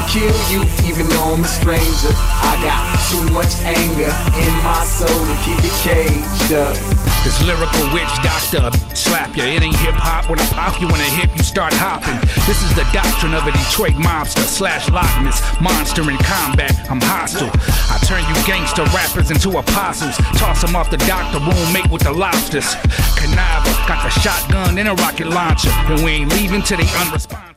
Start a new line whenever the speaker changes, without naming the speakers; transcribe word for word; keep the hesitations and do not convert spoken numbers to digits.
kill you even though I'm a stranger. I got too much anger in my soul to keep it caged up.
This lyrical witch doctor slap ya. It ain't hip-hop. When I pop you in the hip, you start hopping. This is the doctrine of a Detroit mobster slash Loch Ness monster in combat. I'm hostile. I turn you gangster rappers into apostles. Toss them off the doctor room, mate with the lobsters. Conniver, got the shotgun and a rocket launcher, and we ain't leaving till they unresponsive.